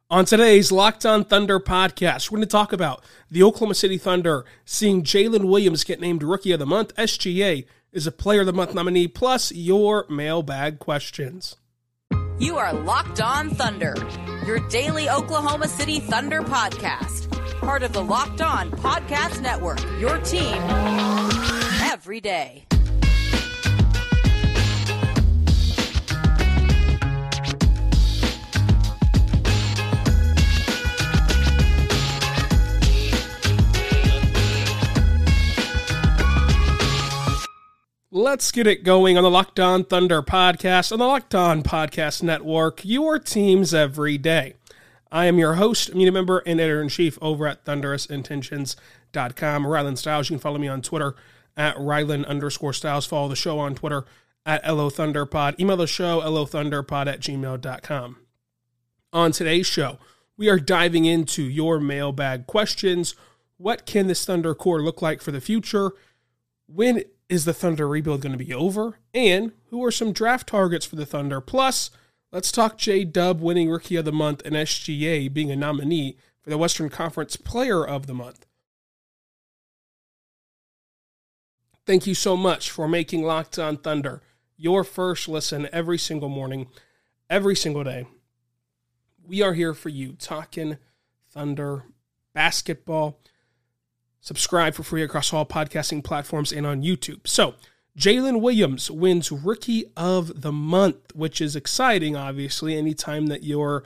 On today's Locked On Thunder podcast, we're going to talk about the Oklahoma City Thunder seeing Jalen Williams get named Rookie of the Month. SGA is a Player of the Month nominee, plus your mailbag questions. You are Locked On Thunder, your daily Oklahoma City Thunder podcast. Part of the Locked On Podcast Network, your team every day. Let's get it going on the Locked On Thunder podcast on the Locked On Podcast Network, your teams every day. I am your host, media member, and editor-in-chief over at ThunderousIntentions.com, Rylan Stiles. You can follow me on Twitter at Rylan_Stiles. Follow the show on Twitter at LOThunderPod. Email the show, LOThunderPod@gmail.com. On today's show, we are diving into your mailbag questions. What can this Thunder core look like for the future? When is the Thunder rebuild going to be over? And who are some draft targets for the Thunder? Plus, let's talk J-Dub winning Rookie of the Month and SGA being a nominee for the Western Conference Player of the Month. Thank you so much for making Locked On Thunder your first listen every single morning, every single day. We are here for you, talking Thunder basketball. Subscribe for free across all podcasting platforms and on YouTube. So, Jalen Williams wins Rookie of the Month, which is exciting, obviously, anytime that your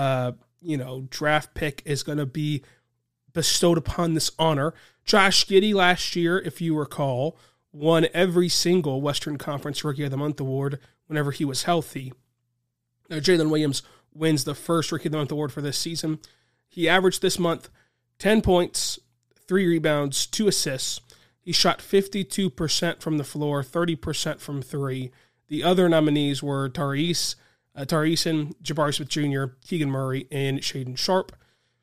draft pick is going to be bestowed upon this honor. Josh Giddey last year, if you recall, won every single Western Conference Rookie of the Month award whenever he was healthy. Now, Jalen Williams wins the first Rookie of the Month award for this season. He averaged this month 10 points, 3 rebounds, 2 assists. He shot 52% from the floor, 30% from 3. The other nominees were Tariq Eason, Jabari Smith Jr., Keegan Murray, and Shaedon Sharpe.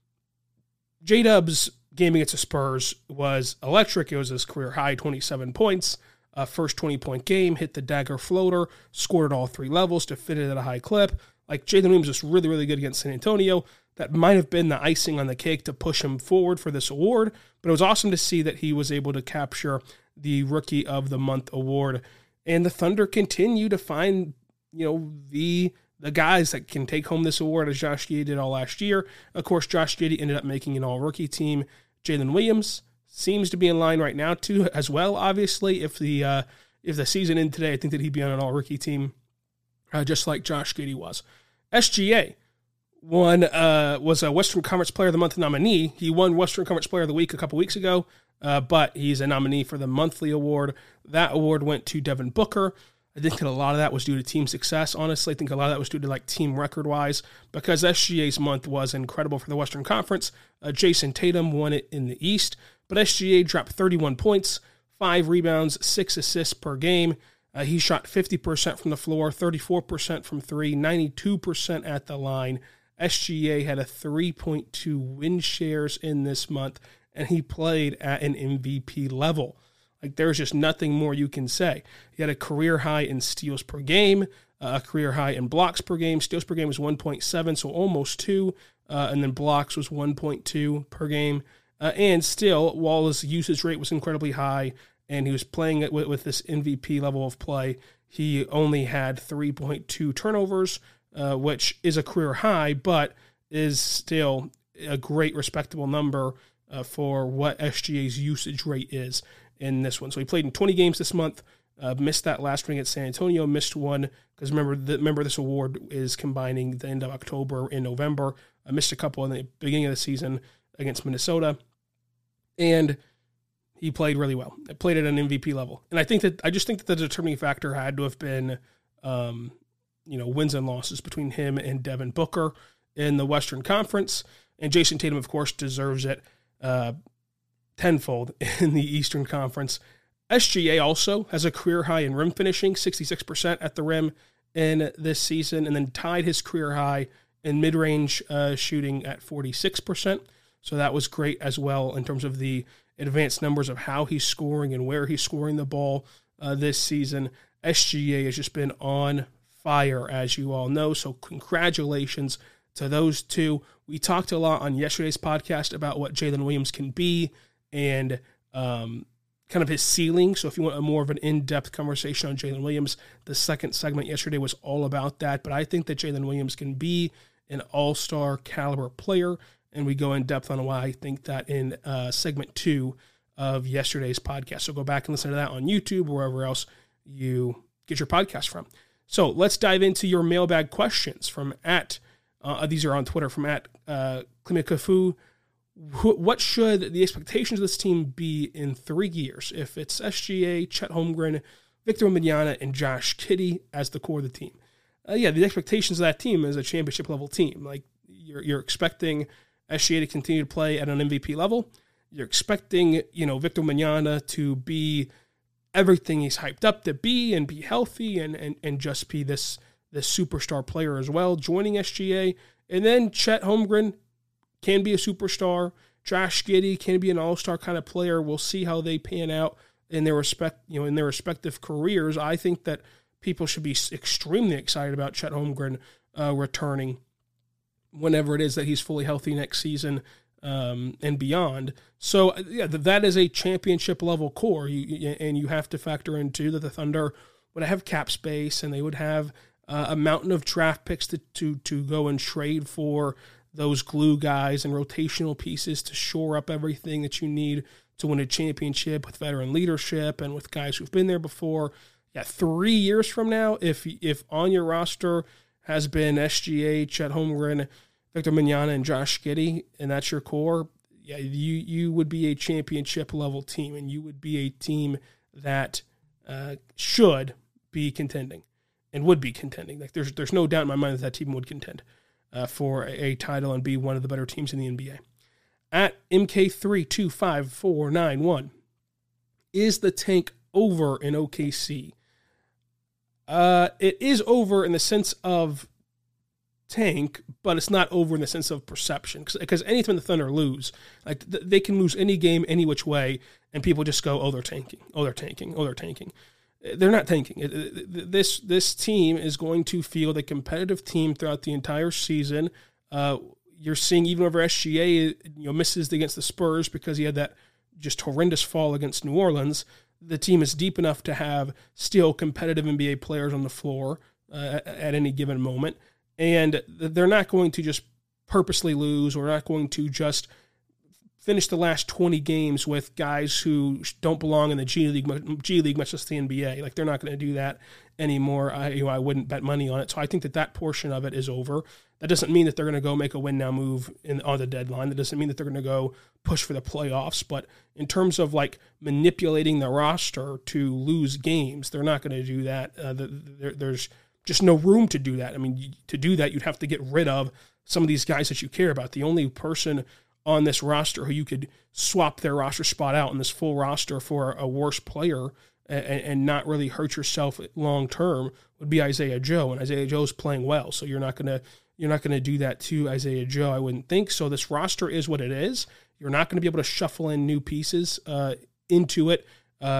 J-Dub's game against the Spurs was electric. It was his career high, 27 points. First 20-point game, hit the dagger floater, scored at all 3 levels to fit it at a high clip. Like, Jalen Williams was really, really good against San Antonio. That might have been the icing on the cake to push him forward for this award, but it was awesome to see that he was able to capture the Rookie of the Month award. And the Thunder continue to find, the guys that can take home this award, as Josh Giddey did all last year. Of course, Josh Giddey ended up making an all-rookie team. Jalen Williams seems to be in line right now, too, as well, obviously. If the season ended today, I think that he'd be on an all-rookie team, just like Josh Giddey was. SGA was a Western Conference Player of the Month nominee. He won Western Conference Player of the Week a couple weeks ago, but he's a nominee for the monthly award. That award went to Devin Booker. I think that a lot of that was due to team success. Honestly, I think a lot of that was due to team record-wise, because SGA's month was incredible for the Western Conference. Jason Tatum won it in the East, but SGA dropped 31 points, 5 rebounds, 6 assists per game. He shot 50% from the floor, 34% from 3, 92% at the line. SGA had a 3.2 win shares in this month, and he played at an MVP level. There's just nothing more you can say. He had a career high in steals per game, a career high in blocks per game. Steals per game was 1.7, so almost 2, and then blocks was 1.2 per game. And still, while his usage rate was incredibly high, and he was playing it with this MVP level of play, he only had 3.2 turnovers, which is a career high, but is still a great, respectable number for what SGA's usage rate is in this one. So he played in 20 games this month, missed that last one against San Antonio, missed one, because remember this award is combining the end of October and November. I missed a couple in the beginning of the season against Minnesota, and he played really well. I played at an MVP level. And I just think that the determining factor had to have been, wins and losses between him and Devin Booker in the Western Conference. And Jason Tatum, of course, deserves it tenfold in the Eastern Conference. SGA also has a career high in rim finishing, 66% at the rim in this season, and then tied his career high in mid-range shooting at 46%. So that was great as well in terms of the advanced numbers of how he's scoring and where he's scoring the ball this season. SGA has just been on fire, as you all know. So congratulations to those two. We talked a lot on yesterday's podcast about what Jalen Williams can be and kind of his ceiling. So if you want a more of an in-depth conversation on Jalen Williams, the second segment yesterday was all about that. But I think that Jalen Williams can be an all-star caliber player, and we go in depth on why I think that in segment 2 of yesterday's podcast. So go back and listen to that on YouTube or wherever else you get your podcast from. So let's dive into your mailbag questions from these are on Twitter, from @Klimikafu. What should the expectations of this team be in 3 years if it's SGA, Chet Holmgren, Victor Wembanyama, and Josh Giddey as the core of the team? The expectations of that team is a championship-level team. Like, you're expecting SGA to continue to play at an MVP level. You're expecting, Victor Wembanyama to be everything he's hyped up to be and be healthy and just be this superstar player as well, joining SGA. And then Chet Holmgren can be a superstar. Josh Giddey can be an all-star kind of player. We'll see how they pan out in their respective careers. I think that people should be extremely excited about Chet Holmgren returning whenever it is that he's fully healthy next season and beyond. So that is a championship level core. And you have to factor into that the Thunder would have cap space and they would have a mountain of draft picks to go and trade for those glue guys and rotational pieces to shore up everything that you need to win a championship with veteran leadership and with guys who've been there before. 3 years from now, if on your roster has been SGA, Chet Holmgren, Victor Wembanyama, and Josh Giddey, and that's your core, you would be a championship level team, and you would be a team that should be contending and would be contending. Like there's no doubt in my mind that team would contend for a title and be one of the better teams in the NBA. At MK325491, is the tank over in OKC? It is over in the sense of tank, but it's not over in the sense of perception. Because anytime the Thunder lose, like they can lose any game any which way, and people just go, "Oh, they're tanking. Oh, they're tanking. Oh, they're tanking." They're not tanking. This team is going to field a competitive team throughout the entire season. You're seeing even over SGA, misses against the Spurs because he had that just horrendous fall against New Orleans. The team is deep enough to have still competitive NBA players on the floor at any given moment. And they're not going to just purposely lose, or not going to just finish the last 20 games with guys who don't belong in the G League, much less the NBA. Like, they're not going to do that anymore. I wouldn't bet money on it. So I think that portion of it is over. That doesn't mean that they're going to go make a win now move on the deadline. That doesn't mean that they're going to go push for the playoffs. But in terms of like manipulating the roster to lose games, they're not going to do that. There's just no room to do that. I mean, to do that, you'd have to get rid of some of these guys that you care about. The only person on this roster who you could swap their roster spot out in this full roster for a worse player and not really hurt yourself long term would be Isaiah Joe, and Isaiah Joe's playing well, so you're not gonna do that to Isaiah Joe, I wouldn't think. So this roster is what it is. You're not going to be able to shuffle in new pieces into it,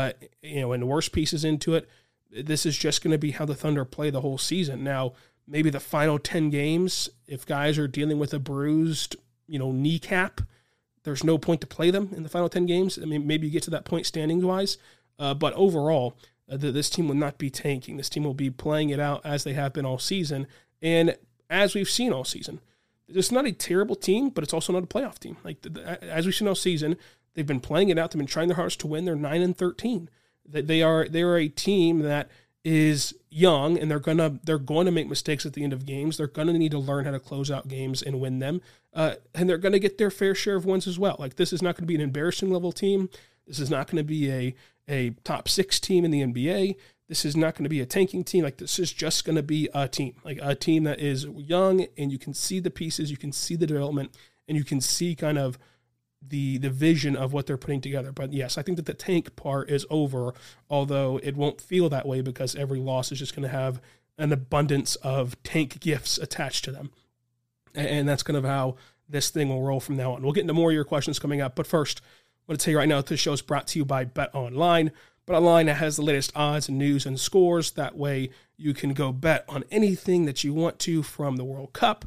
and worse pieces into it. This is just going to be how the Thunder play the whole season. Now, maybe the final 10 games, if guys are dealing with a bruised kneecap, there's no point to play them in the final 10 games. I mean, maybe you get to that point standings-wise, but overall, this team will not be tanking. This team will be playing it out as they have been all season, and as we've seen all season. It's not a terrible team, but it's also not a playoff team. Like, as we've seen all season, they've been playing it out. They've been trying their hardest to win. They're 9-13. They are a team that is young, and they're going to make mistakes at the end of games. They're going to need to learn how to close out games and win them, and they're going to get their fair share of wins as well. Like, this is not going to be an embarrassing level team. This is not going to be a top 6 team in the NBA. This is not going to be a tanking team. Like, this is just going to be a team, like a team that is young, and you can see the pieces, you can see the development, and you can see kind of the vision of what they're putting together. But yes, I think that the tank part is over, although it won't feel that way because every loss is just going to have an abundance of tank gifts attached to them. And that's kind of how this thing will roll from now on. We'll get into more of your questions coming up. But first, I want to tell you right now that this show is brought to you by BetOnline. BetOnline has the latest odds and news and scores. That way you can go bet on anything that you want to, from the World Cup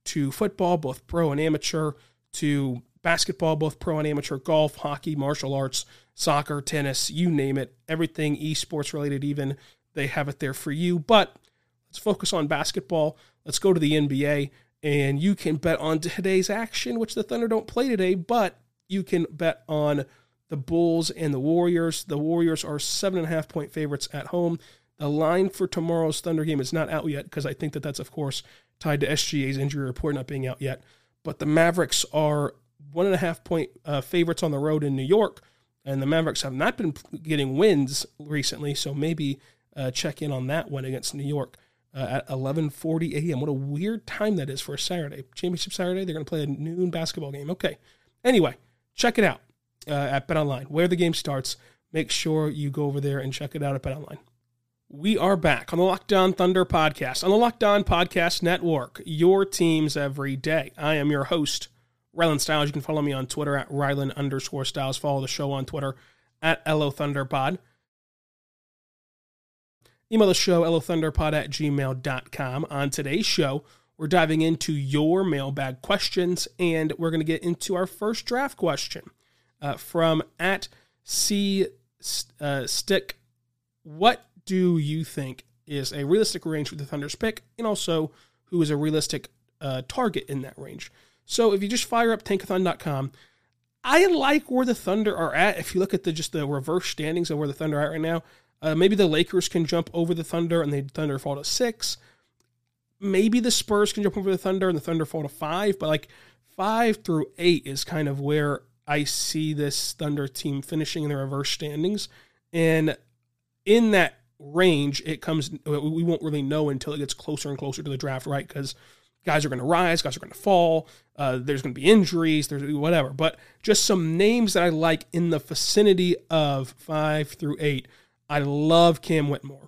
to football, both pro and amateur, to basketball, both pro and amateur, golf, hockey, martial arts, soccer, tennis, you name it, everything esports related even, they have it there for you. But let's focus on basketball. Let's go to the NBA, and you can bet on today's action, which the Thunder don't play today, but you can bet on the Bulls and the Warriors. The Warriors are 7.5-point favorites at home. The line for tomorrow's Thunder game is not out yet because I think that that's, of course, tied to SGA's injury report not being out yet. But the Mavericks are 1.5-point favorites on the road in New York, and the Mavericks have not been getting wins recently, so maybe check in on that one against New York at 11:40 a.m. What a weird time that is for a Saturday. Championship Saturday, they're going to play a noon basketball game. Okay. Anyway, check it out at BetOnline. Where the game starts, make sure you go over there and check it out at BetOnline. We are back on the Locked On Thunder podcast, on the Locked On Podcast Network, your teams every day. I am your host, Rylan Stiles. You can follow me on Twitter at Rylan_Stiles. Follow the show on Twitter at LOThunderPod. Email the show, LOThunderPod@gmail.com. On today's show, we're diving into your mailbag questions, and we're going to get into our first draft question from at C_Stick. What do you think is a realistic range for the Thunder's pick, and also who is a realistic target in that range? So if you just fire up tankathon.com, I like where the Thunder are at. If you look at just the reverse standings of where the Thunder are at right now, maybe the Lakers can jump over the Thunder and the Thunder fall to 6. Maybe the Spurs can jump over the Thunder and the Thunder fall to 5, but like 5 through 8 is kind of where I see this Thunder team finishing in the reverse standings. And in that range, we won't really know until it gets closer and closer to the draft, right? Because guys are going to rise, guys are going to fall, there's going to be injuries, there's whatever. But just some names that I like in the vicinity of 5 through 8. I love Cam Whitmore.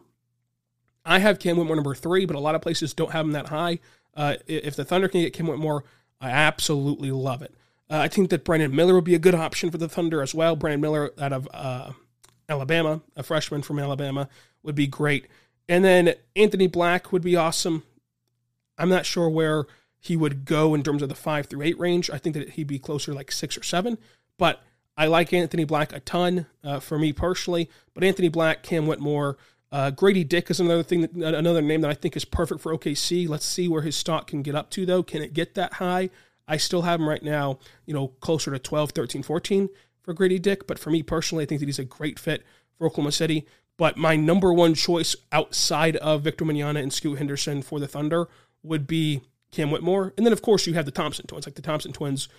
I have Cam Whitmore number 3, but a lot of places don't have him that high. If the Thunder can get Cam Whitmore, I absolutely love it. I think that Brandon Miller would be a good option for the Thunder as well. Brandon Miller out of Alabama, a freshman from Alabama, would be great. And then Anthony Black would be awesome. I'm not sure where he would go in terms of the 5 through 8 range. I think that he'd be closer like 6 or 7, but I like Anthony Black a ton for me personally. But Anthony Black, Cam Whitmore, Grady Dick is another name that I think is perfect for OKC. Let's see where his stock can get up to, though. Can it get that high? I still have him right now, closer to 12, 13, 14 for Grady Dick. But for me personally, I think that he's a great fit for Oklahoma City. But my number one choice outside of Victor Wembanyama and Scoot Henderson for the Thunder would be Cam Whitmore. And then, of course, you have the Thompson twins. Like the Thompson twins,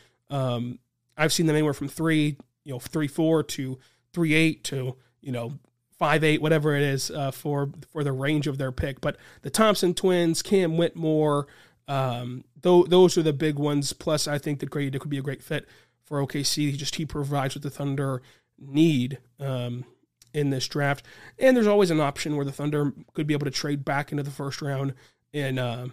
I've seen them anywhere from 3.4 to 3.8 to, 5.8, whatever it is for the range of their pick. But the Thompson twins, Cam Whitmore, those are the big ones. Plus, I think that Grady Dick would be a great fit for OKC. He provides what the Thunder need in this draft. And there's always an option where the Thunder could be able to trade back into the first round and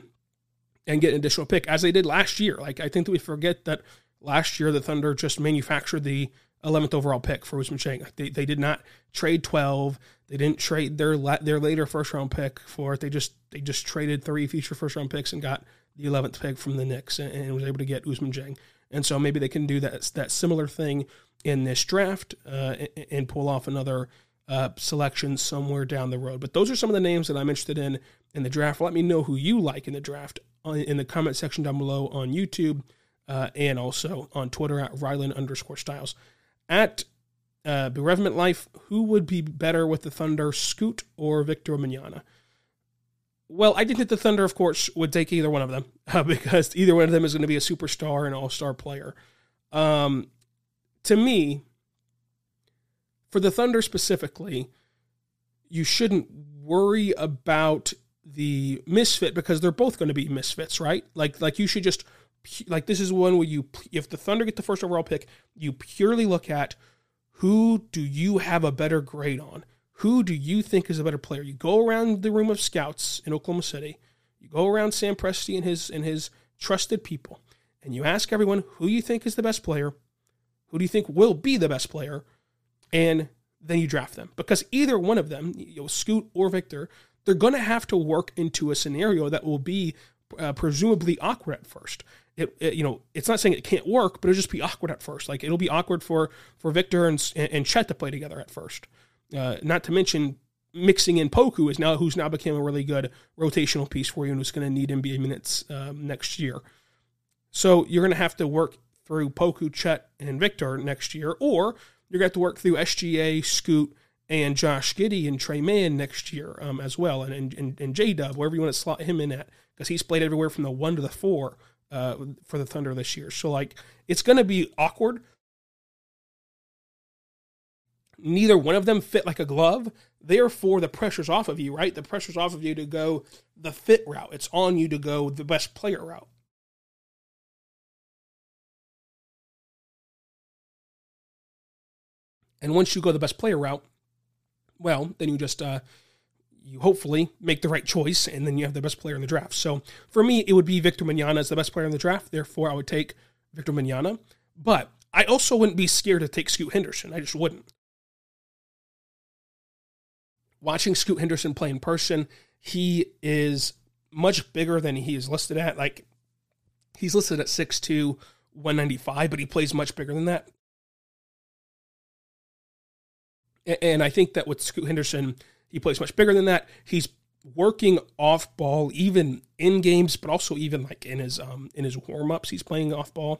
get an additional pick, as they did last year. Like, I think that we forget that last year the Thunder just manufactured the 11th overall pick for Ousmane Dieng. Like they did not trade 12. They didn't trade their later first round pick for it. They just traded 3 future first round picks and got the 11th pick from the Knicks and was able to get Ousmane Dieng. And so maybe they can do that similar thing in this draft and pull off another selection somewhere down the road. But those are some of the names that I'm interested in the draft. Let me know who you like in the draft in the comment section down below on YouTube and also on Twitter at Rylan_Stiles. At Bereavement Life, who would be better with the Thunder, Scoot or Victor Wembanyama? Well, I think that the Thunder, of course, would take either one of them because either one of them is going to be a superstar and all-star player. To me, for the Thunder specifically, you shouldn't worry about the misfit because they're both going to be misfits, right? Like you should just, like, this is one where if the Thunder get the first overall pick, you purely look at who do you have a better grade on? Who do you think is a better player? You go around the room of scouts in Oklahoma City, you go around Sam Presti and his trusted people, and you ask everyone who you think is the best player, who do you think will be the best player, and then you draft them. Because either one of them, Scoot or Victor, they're going to have to work into a scenario that will be presumably awkward at first. It's not saying it can't work, but it'll just be awkward at first. Like, it'll be awkward for Victor and Chet to play together at first. Not to mention mixing in Poku who's now become a really good rotational piece for you and who's going to need NBA minutes next year. So you're going to have to work through Poku, Chet, and Victor next year, or you're going to have to work through SGA, Scoot, and Josh Giddey and Trey Mann next year as well, and J-Dub, wherever you want to slot him in at, because he's played everywhere from the 1 to the 4 for the Thunder this year. So, like, it's going to be awkward. Neither one of them fit like a glove. Therefore, the pressure's off of you, right? The pressure's off of you to go the fit route. It's on you to go the best player route. And once you go the best player route, well, then you just, you hopefully make the right choice, and then you have the best player in the draft. So for me, it would be Victor Wembanyama as the best player in the draft. Therefore, I would take Victor Wembanyama. But I also wouldn't be scared to take Scoot Henderson. I just wouldn't. Watching Scoot Henderson play in person, he is much bigger than he is listed at. Like, he's listed at 6'2", 195, but he plays much bigger than that. And I think that with Scoot Henderson, he plays much bigger than that. He's working off ball, even in games, but also even like in his warm-ups, he's playing off ball.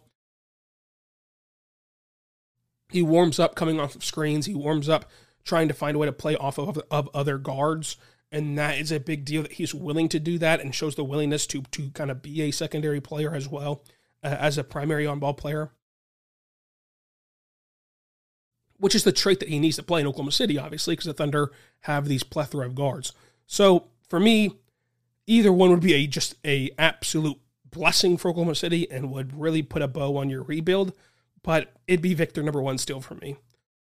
He warms up coming off of screens. He warms up trying to find a way to play off of other guards. And that is a big deal that he's willing to do that, and shows the willingness to kind of be a secondary player as well as a primary on-ball player, which is the trait that he needs to play in Oklahoma City, obviously, because the Thunder have these plethora of guards. So for me, either one would be just a absolute blessing for Oklahoma City and would really put a bow on your rebuild, but it'd be Victor number 1 still for me.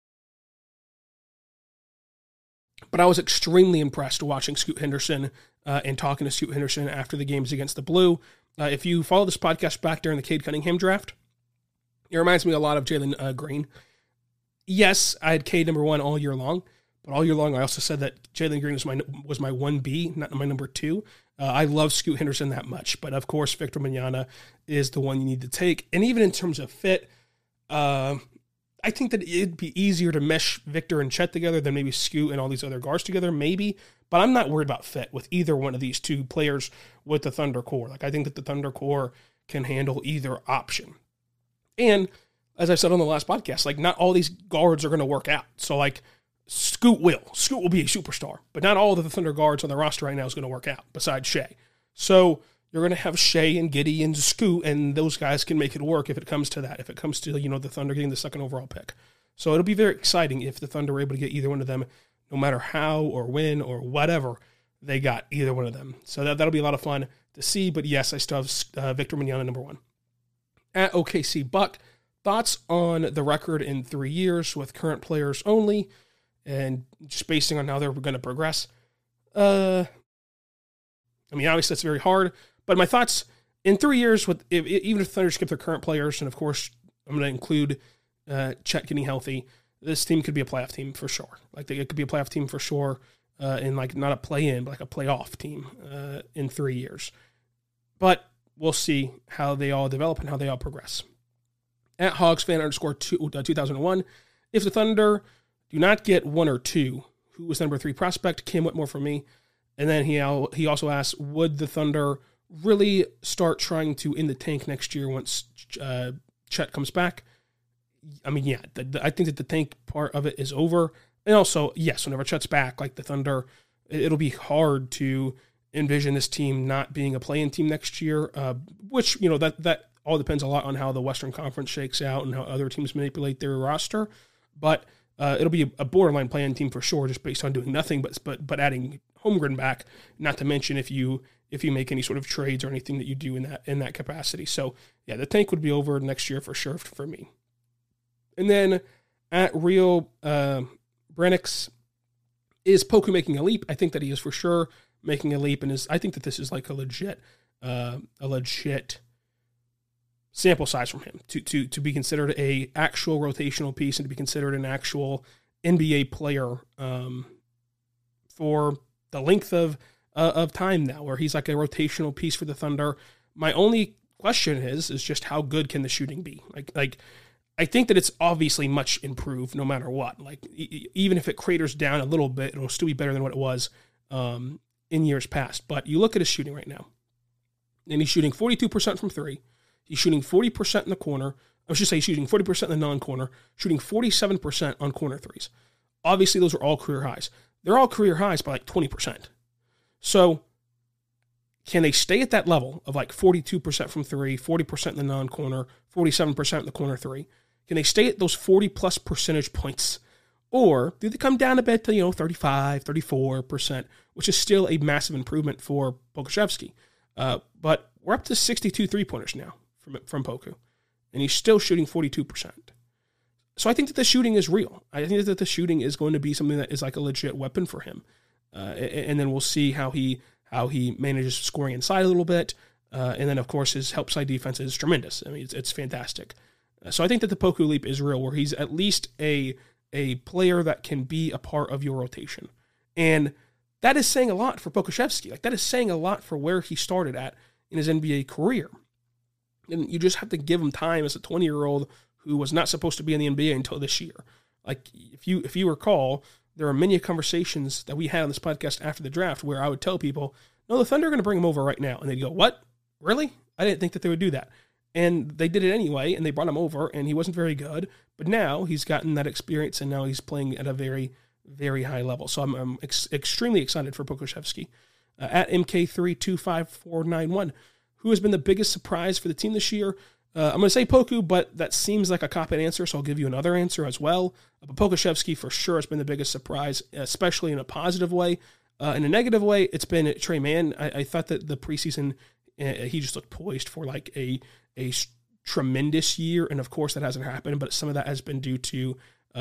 But I was extremely impressed watching Scoot Henderson and talking to Scoot Henderson after the games against the Blue. If you follow this podcast back during the Cade Cunningham draft, it reminds me a lot of Jalen Green. Yes, I had Cade number 1 all year long, but all year long I also said that Jalen Green was my 1B, not my number 2. I love Scoot Henderson that much, but of course Victor Wembanyama is the one you need to take. And even in terms of fit, I think that it'd be easier to mesh Victor and Chet together than maybe Scoot and all these other guards together, maybe. But I'm not worried about fit with either one of these two players with the Thunder core. Like, I think that the Thunder core can handle either option. And as I said on the last podcast, like, not all these guards are going to work out. So, like, Scoot will be a superstar, but not all of the Thunder guards on the roster right now is going to work out besides Shea. So you're going to have Shea and Giddey and Scoot, and those guys can make it work if it comes to that, if it comes to, the Thunder getting the second overall pick. So it'll be very exciting if the Thunder are able to get either one of them, no matter how or when or whatever they got either one of them. So that'll be a lot of fun to see. But yes, I still have Victor Wembanyama number 1. At OKC Buck, thoughts on the record in 3 years with current players only, and just basing on how they're going to progress. Obviously that's very hard, but my thoughts in 3 years, even if the Thunder skip their current players, and of course I'm going to include Chet getting healthy, this team could be a playoff team for sure. Like, it could be a playoff team for sure, and like not a play-in, but like a playoff team in 3 years. But we'll see how they all develop and how they all progress. At HogsFan_2001, if the Thunder do not get 1 or 2, who was number 3 prospect? Cam Whitmore for me. And then he also asks, would the Thunder really start trying to in the tank next year once Chet comes back? I mean, yeah, I think that the tank part of it is over. And also, yes, whenever Chet's back, like the Thunder, it'll be hard to envision this team not being a play-in team next year, which, that all depends a lot on how the Western Conference shakes out and how other teams manipulate their roster. But it'll be a borderline play-in team for sure, just based on doing nothing but adding Holmgren back, not to mention if you make any sort of trades or anything that you do in that capacity. So, yeah, the tank would be over next year for sure for me. And then at Real Brennix, is Poku making a leap? I think that he is for sure making a leap, and I think that this is like a legit sample size from him to be considered a actual rotational piece and to be considered an actual NBA player for the length of of time now, where he's like a rotational piece for the Thunder. My only question is just how good can the shooting be? Like I think that it's obviously much improved no matter what. Like even if it craters down a little bit, it'll still be better than what it was in years past. But you look at his shooting right now, and he's shooting 42% from three. He's shooting 40% in the corner. I should say he's shooting 40% in the non-corner, shooting 47% on corner threes. Obviously, those are all career highs. They're all career highs by like 20%. So can they stay at that level of like 42% from three, 40% in the non-corner, 47% in the corner three? Can they stay at those 40-plus percentage points? Or do they come down a bit to, 35, 34%, which is still a massive improvement for Pokusevski. But we're up to 62 three-pointers now from Poku, and he's still shooting 42%. So I think that the shooting is real. I think that the shooting is going to be something that is like a legit weapon for him. And then we'll see how he manages scoring inside a little bit. And then, of course, his help side defense is tremendous. I mean, it's fantastic. So I think that the Poku leap is real, where he's at least a player that can be a part of your rotation. And that is saying a lot for Pokusevski. Like, that is saying a lot for where he started at in his NBA career. And you just have to give him time as a 20-year-old who was not supposed to be in the NBA until this year. Like, if you recall, there are many conversations that we had on this podcast after the draft where I would tell people, no, the Thunder are going to bring him over right now. And they'd go, what? Really? I didn't think that they would do that. And they did it anyway, and they brought him over, and he wasn't very good. But now he's gotten that experience, and now he's playing at a very, very high level. So I'm extremely excited for Pokusevski. At MK325491, who has been the biggest surprise for the team this year? I'm going to say Poku, but that seems like a cop-out answer, so I'll give you another answer as well. But Pokusevski for sure has been the biggest surprise, especially in a positive way. In a negative way, it's been Tre Mann. I thought that the preseason, he just looked poised for like a tremendous year, and of course that hasn't happened, but some of that has been due to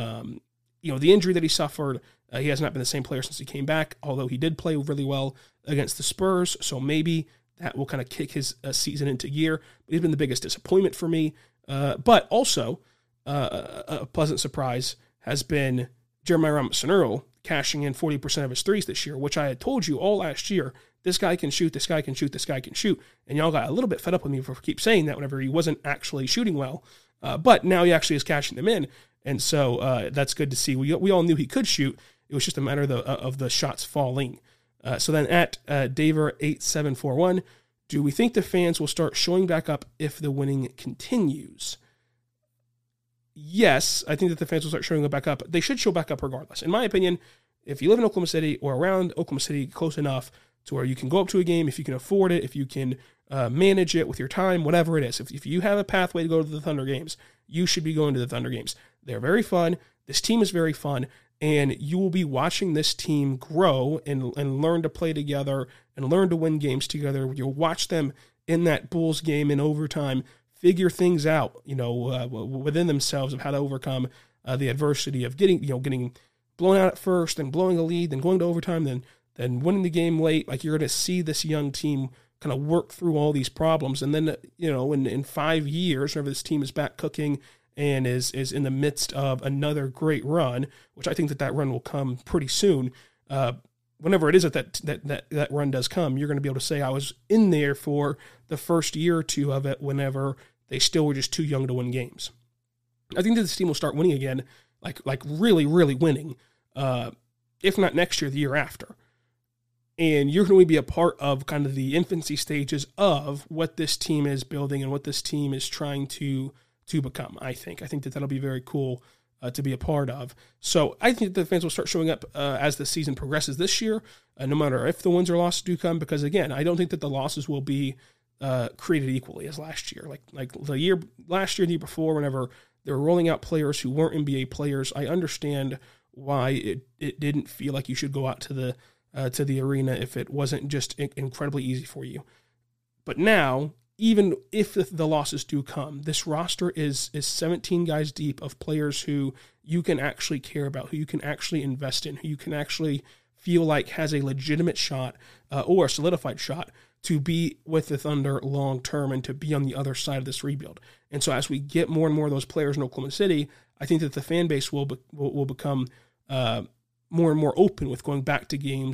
the injury that he suffered. He has not been the same player since he came back, although he did play really well against the Spurs, so maybe that will kind of kick his season into gear. But he's been the biggest disappointment for me. But also, a pleasant surprise has been Jeremiah Robinson-Earl cashing in 40% of his threes this year, which I had told you all last year. This guy can shoot, this guy can shoot, this guy can shoot. And y'all got a little bit fed up with me for keep saying that whenever he wasn't actually shooting well. But now he actually is cashing them in. And so that's good to see. We all knew he could shoot. It was just a matter of the shots falling. So then at Daver8741, do we think the fans will start showing back up if the winning continues? Yes, I think that the fans will start showing back up. They should show back up regardless. In my opinion, if you live in Oklahoma City or around Oklahoma City close enough to where you can go up to a game, if you can afford it, if you can manage it with your time, whatever it is, if you have a pathway to go to the Thunder games, you should be going to the Thunder games. They're very fun. This team is very fun. And you will be watching this team grow and learn to play together and learn to win games together. You'll watch them in that Bulls game in overtime figure things out, within themselves of how to overcome the adversity of getting blown out at first, then blowing a lead, then going to overtime, then winning the game late. Like, you're going to see this young team kind of work through all these problems. And then, in 5 years, whenever this team is back cooking and is in the midst of another great run, which I think that run will come pretty soon. Whenever it is that run does come, you're going to be able to say I was in there for the first year or two of it whenever they still were just too young to win games. I think that this team will start winning again, like really, really winning, if not next year, the year after. And you're going to be a part of kind of the infancy stages of what this team is building and what this team is trying to become, I think. I think that that'll be very cool to be a part of. So I think that the fans will start showing up as the season progresses this year, no matter if the wins or losses do come, because, again, I don't think that the losses will be created equally as last year. Like the year before, whenever they were rolling out players who weren't NBA players, I understand why it didn't feel like you should go out to the arena if it wasn't just incredibly easy for you. But now, even if the losses do come, this roster is 17 guys deep of players who you can actually care about, who you can actually invest in, who you can actually feel like has a legitimate shot or a solidified shot to be with the Thunder long term and to be on the other side of this rebuild. And so as we get more and more of those players in Oklahoma City, I think that the fan base will become more and more open with going back to games and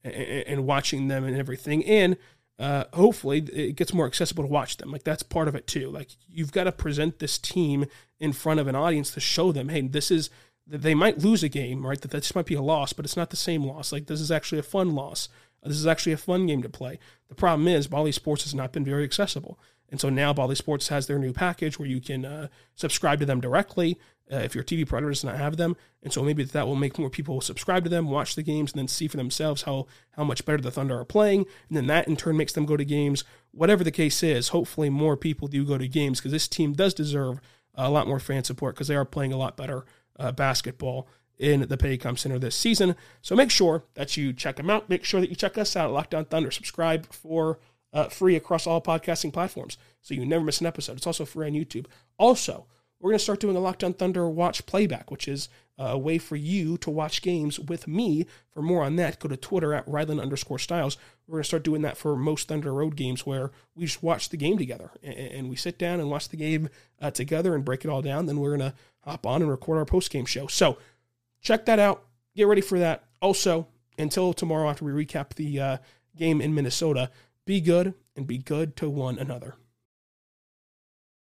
and watching them and everything. And hopefully it gets more accessible to watch them. Like, that's part of it too. Like, you've got to present this team in front of an audience to show them, hey, they might lose a game, right? That this might be a loss, but it's not the same loss. Like, this is actually a fun loss. This is actually a fun game to play. The problem is Bally Sports has not been very accessible. And so now Bally Sports has their new package where you can subscribe to them directly if your TV provider does not have them. And so maybe that will make more people subscribe to them, watch the games, and then see for themselves how much better the Thunder are playing. And then that in turn makes them go to games. Whatever the case is, hopefully more people do go to games, because this team does deserve a lot more fan support, because they are playing a lot better basketball in the Paycom Center this season. So make sure that you check them out. Make sure that you check us out at Locked On Thunder. Subscribe for free across all podcasting platforms so you never miss an episode. It's also free on YouTube. Also, we're going to start doing a Locked On Thunder watch playback, which is a way for you to watch games with me. For more on that, go to Twitter at Ryland_Styles. We're going to start doing that for most Thunder road games, where we just watch the game together and we sit down and watch the game together and break it all down. Then we're going to hop on and record our post-game show. So check that out. Get ready for that. Also, until tomorrow after we recap the game in Minnesota, be good and be good to one another.